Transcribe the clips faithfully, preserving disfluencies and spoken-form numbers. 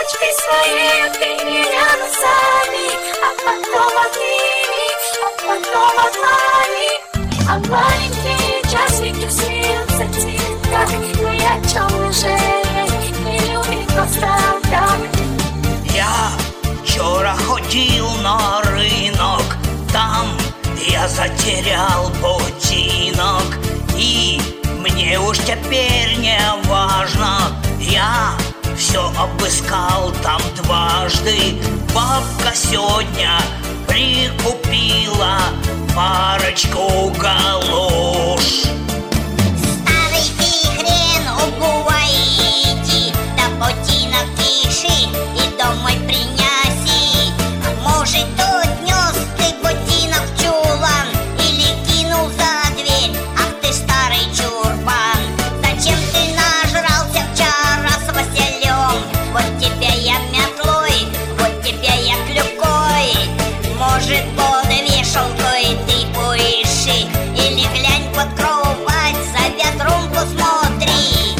Ручкой своей ты меня назови, а потом обними, а потом обмани. А маленькие часики взвился тик-так, но я темный жалей, не любит просто так. Я вчора ходил на рынок, там я затерял ботинок. И мне уж теперь не важно, я все обыскал там дважды. Бабка сегодня прикупила парочку галош. Старый ты хрен, обувай иди, да ботинок пиши и домой приняси. Может, отнес ты ботинок в чулан или кинул за дверь, ах ты старый чурбан. Зачем ты нажрался вчера с Василем? Вот тебя я метлой, вот тебя я клюкой. Может, под вешалкой ты поищи или глянь под кровать, за ветром посмотри.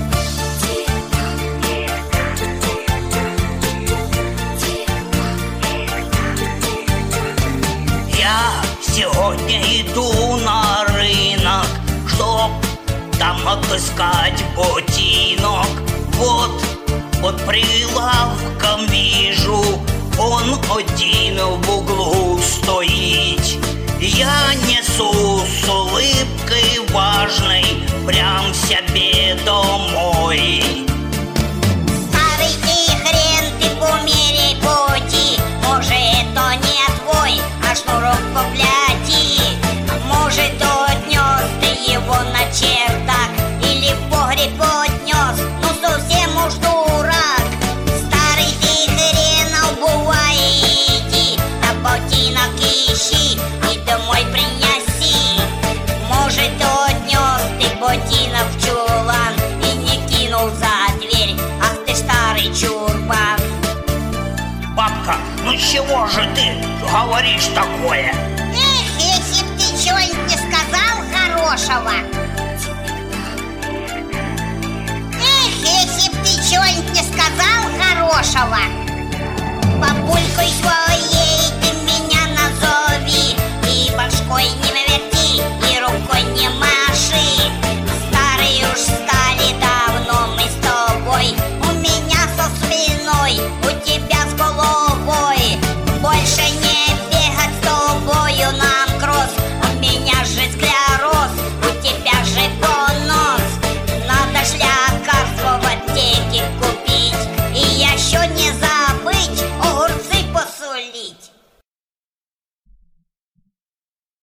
Я сегодня иду на рынок, чтоб там отыскать ботинок. Вот под прилавком вижу, он один в углу стоит. Я несу с улыбкой важной прям себе домой. Старый ты хрен, ты померяй пути, может, это не твой, а шнурок попляти. Может, отнес ты его на чердак или в погреб отнес, ну совсем уж дурак. Старый ты хрен, обувай иди, да ботинок ищи и домой приняси. Может, отнес ты ботинок в чулан и не кинул за дверь, ах ты старый чурбан. Бабка, ну чего же ты говоришь такое? Эх, если б ты чего-нибудь не сказал хорошего. Эх, если б ты чего-нибудь не сказал хорошего. Бабулька еще